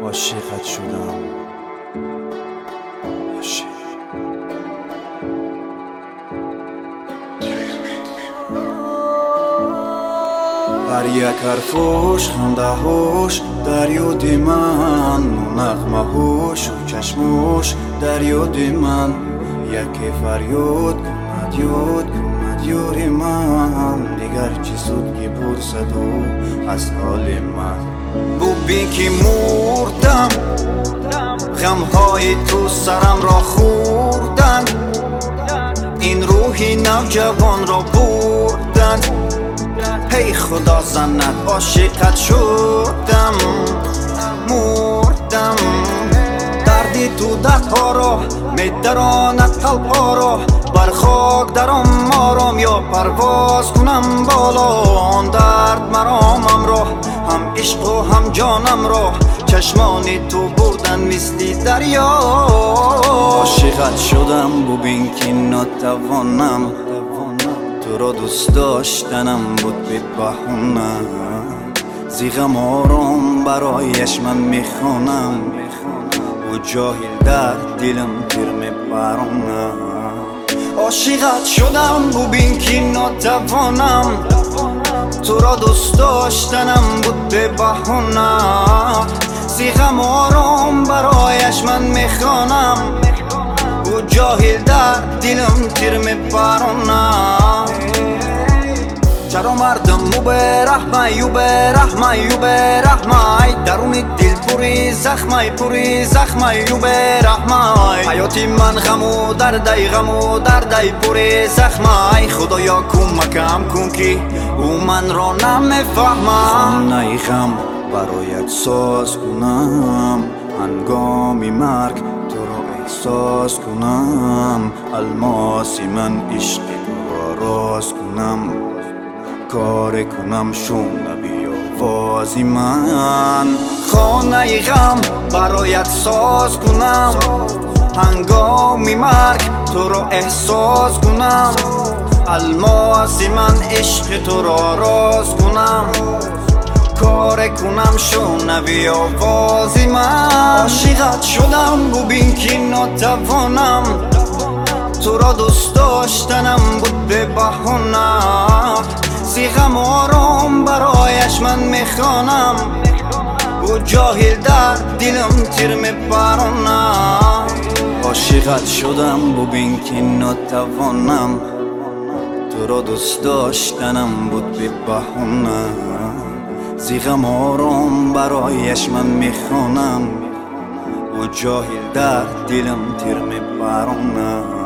عاشقت شدم عاشق. هر یک حرفش خنده هاش در یاد من، نغمه هاش و چشماش در یاد من. یکی فریاد کند یاد کند یار من، دیگر چی سود که پرسد او از حال من. ببین که مردم، غمهای تو سرم را خوردن، این روحی نوجوان را بردن. هی خدا زند عاشقت شدم، مردم. دردی تو دردها را میدراند قلبها را، بر خاک درم آرام یا پرواز کنم بالا. آن درد مرامم را، هم عشق و هم جانم را، چشمان تو بردن مثل دریا. عاشقت شدم ببین که ناتوانم، تو را دوست داشتنم بود به بهونه. زیغم آرام برایش من میخوانم، و جاهل در دلم تیر میپرونه. عاشقت شدم ببین که ناتوانم، تو را دوست داشتنم بود به بهونه. زیغم آرام برایش من میخوانم، و جاهل در دلم تیر میپرونه. چرا مردم مو برحمه یو برحمه یو برحمه، درون دل پوری زخمه یو برحمه. حیاتی من غم و درده پوری زخمه. خدایا کمکم کن که او من را نمیفهمه. خانه غم برایت ساز کنم، هنگامی مرگ تو را احساس کنم. الماسی من عشق تو را راز کنم، کار کنم شنوی آوازی من. خانه غم برایت ساز کنم، هنگامی مرگ تو را احساس کنم. الماسی من عشق تو را راز کنم، کار کنم شنوی آوازی من. عاشقت شدم ببین که ناتوانم، تو را دوست داشتنم بود به بهونه. زیغم آرام برایش من میخوانم، و جاهل در دلم تیر میپرونه. عاشقت شدم ببین که ناتوانم، تو را دوست داشتنم بود به بهونه. زیغم آرام برایش من میخوانم، و جاهل در دلم تیر میپرونه.